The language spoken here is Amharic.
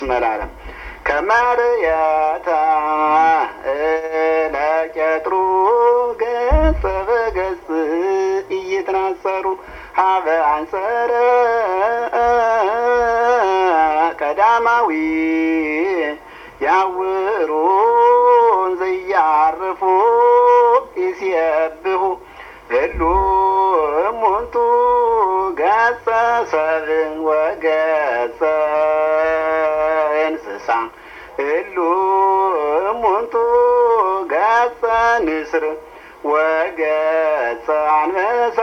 መላለም ከመርየታ ለቄጥሩ ገጸ በገጽ እይትናሰሩ ሀበ አንሰረ ቀዳማዊ ያውሩ ዘያርፉ ይስየብሁ እሉ እሙንቱ ገጸ ሰብእ ወገጸ እንስሳ እሉ እሙንቱ ገጸ ንስር ወገጸ አንበሳ